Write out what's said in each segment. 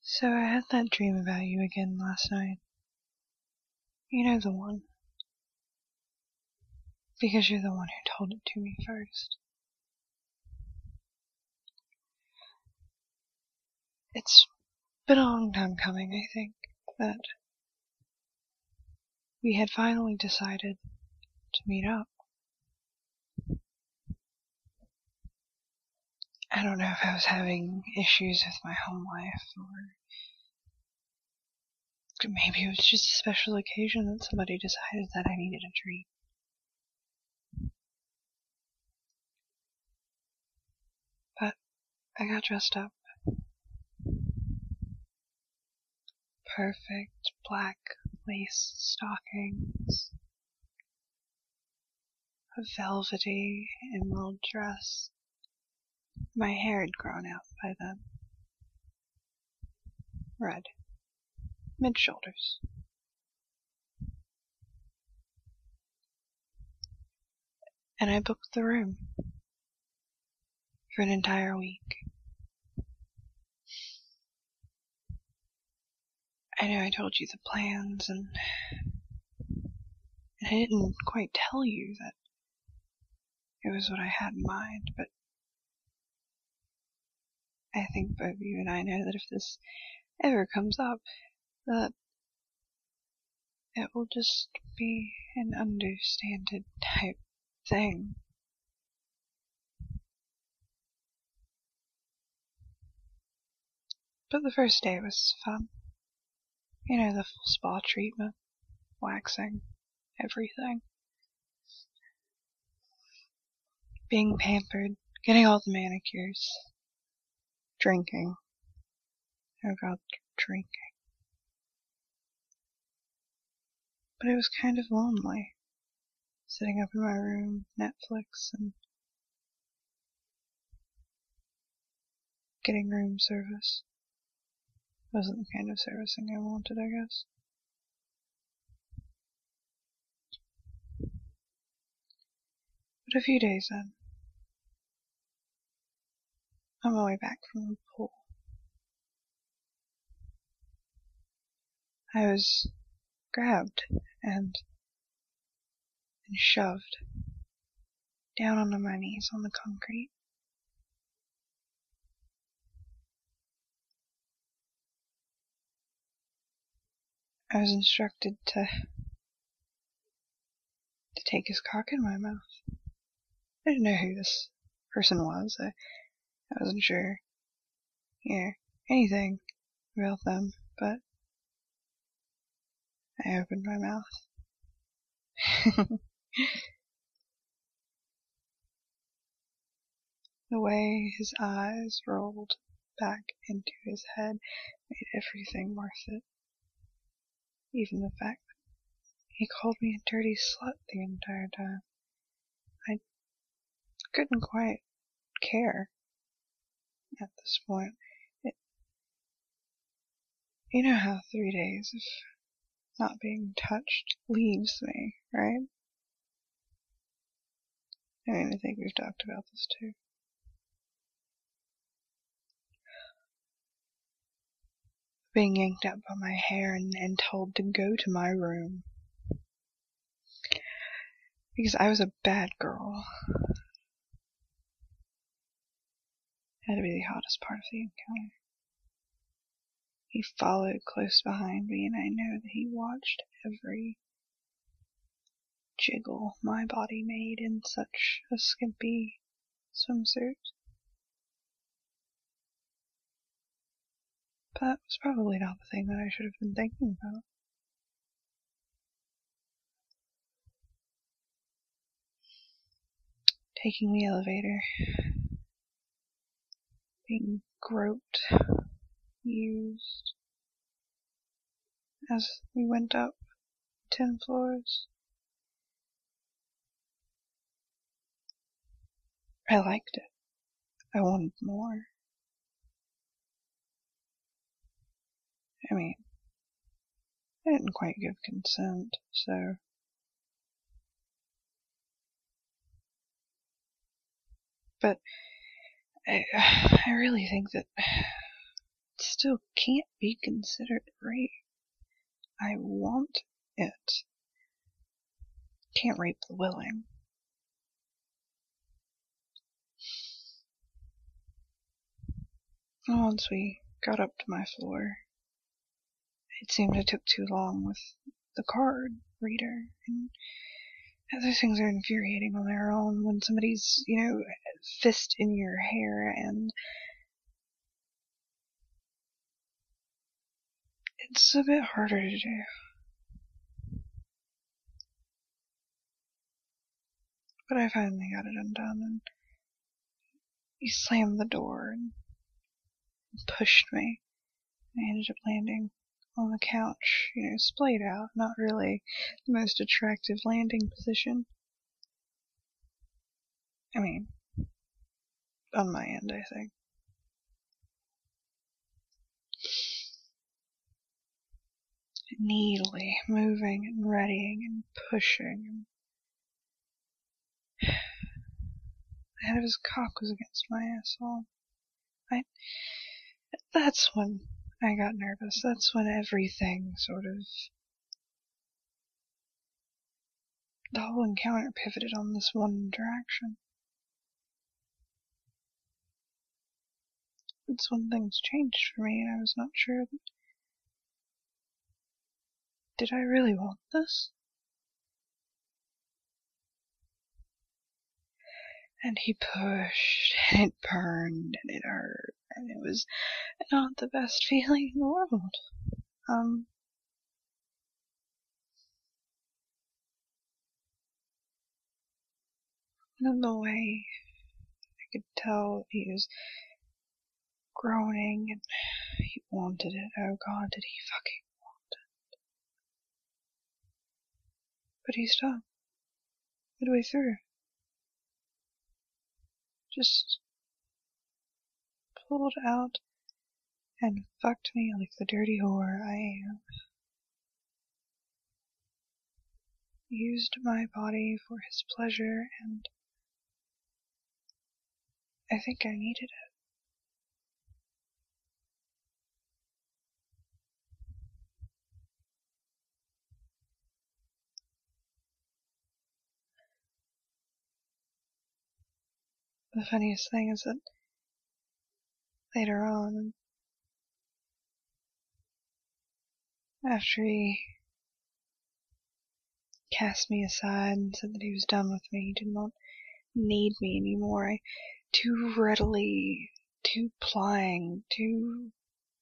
So I had that dream about you again last night. You know the one. Because you're the one who told it to me first. It's been a long time coming, I think, that we had finally decided to meet up. I don't know if I was having issues with my home life, or maybe it was just a special occasion that somebody decided that I needed a treat. But I got dressed up. Perfect black lace stockings, a velvety emerald dress. My hair had grown out by then. Red. Mid-shoulders. And I booked the room for an entire week. I know I told you the plans, and I didn't quite tell you that it was what I had in mind, but I think both you and I know that if this ever comes up, that it will just be an understated type thing. But the first day was fun. You know, the full spa treatment, waxing, everything. Being pampered, getting all the manicures, drinking. Oh God, drinking. But it was kind of lonely, sitting up in my room, Netflix, and getting room service. Wasn't the kind of servicing I wanted, I guess. But a few days in, on my way back from the pool, I was grabbed and shoved down onto my knees on the concrete. I was instructed to take his cock in my mouth. I didn't know who this person was. I wasn't sure, anything about them, but I opened my mouth. The way his eyes rolled back into his head made everything worth it. Even the fact that he called me a dirty slut the entire time. I couldn't quite care at this point. You know how 3 days of not being touched leaves me, right? I mean, I think we've talked about this too. Being yanked up by my hair and told to go to my room. Because I was a bad girl. Had to be the hottest part of the encounter. He followed close behind me, and I know that he watched every jiggle my body made in such a skimpy swimsuit. But that was probably not the thing that I should have been thinking about. Taking the elevator, being groped, used, as we went up 10 floors. I liked it. I wanted more. I mean, I didn't quite give consent, so... But I really think that still can't be considered rape. I want it. Can't rape the willing. Once we got up to my floor, it seemed it took too long with the card reader, and other things are infuriating on their own when somebody's, fist in your hair, and it's a bit harder to do. But I finally got it undone, and he slammed the door and pushed me. I ended up landing on the couch, splayed out, not really the most attractive landing position. I mean, on my end, I think. Needily moving and readying and pushing. The head of his cock was against my asshole. That's when I got nervous. That's when everything the whole encounter pivoted on this one direction. It's when things changed for me, and I was not sure that, did I really want this? And he pushed, and it burned, and it hurt, and it was not the best feeling in the world. And the way I could tell he was groaning, and he wanted it. Oh God, did he fucking want it? But he stopped midway through. Just pulled out and fucked me like the dirty whore I am. Used my body for his pleasure, and I think I needed it. The funniest thing is that later on, after he cast me aside and said that he was done with me, he did not need me anymore, too readily, too plying, too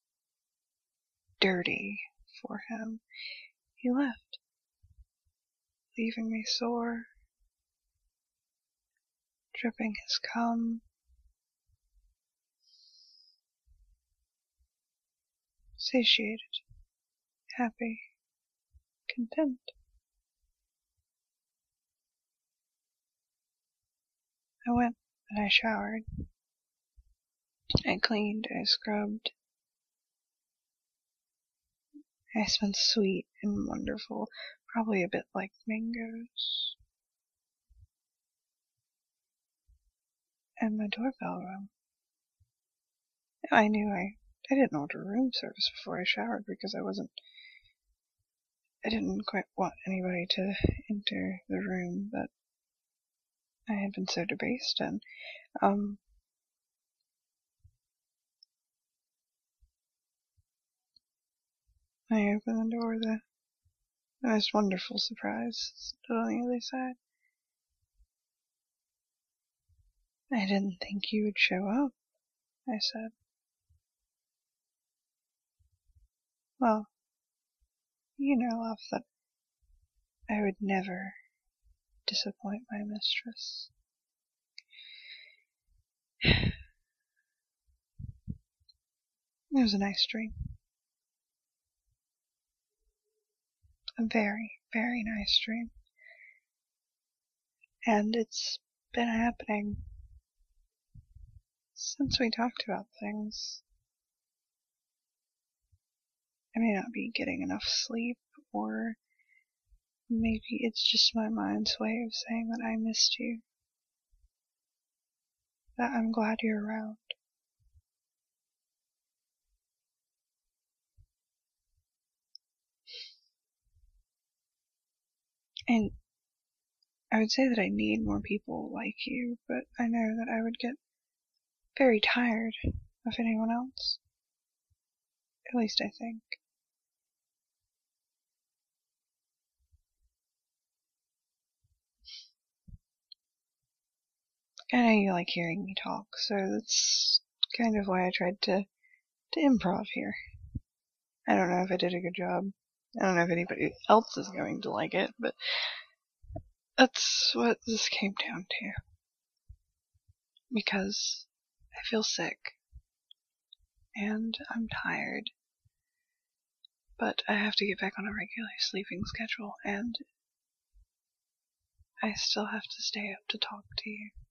dirty for him, he left, leaving me sore, dripping his cum, satiated, happy, content. I went and I showered. I cleaned, I scrubbed. I smelled sweet and wonderful, probably a bit like mangoes. And my doorbell rang. I knew I didn't order room service before I showered because I didn't quite want anybody to enter the room that I had been so debased in. I opened the door, the most wonderful surprise stood on the other side. I didn't think you would show up, I said. Well, Love, that I would never disappoint my mistress. It was a nice dream. A very, very nice dream. And it's been happening since we talked about things. I may not be getting enough sleep, or maybe it's just my mind's way of saying that I missed you. That I'm glad you're around. And I would say that I need more people like you, but I know that I would get very tired of anyone else. At least I think. I know you like hearing me talk, so that's kind of why I tried to improv here. I don't know if I did a good job. I don't know if anybody else is going to like it, but that's what this came down to. Because I feel sick, and I'm tired, but I have to get back on a regular sleeping schedule, and I still have to stay up to talk to you.